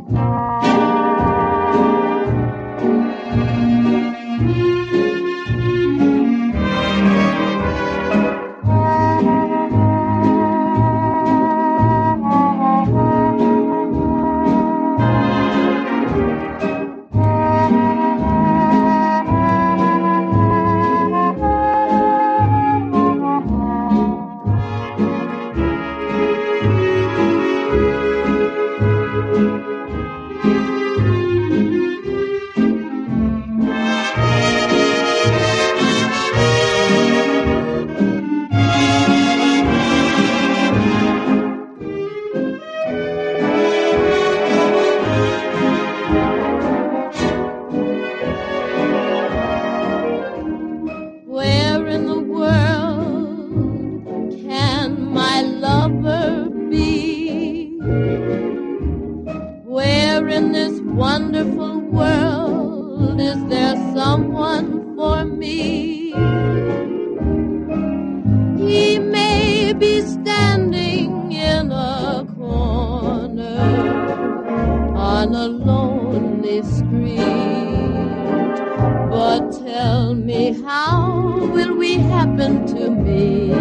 Where in the world can my lover be? Where in this wonderful world is there someone for me? He may be standing in a corner on a lonely street, but tell me, how will we happen to meet?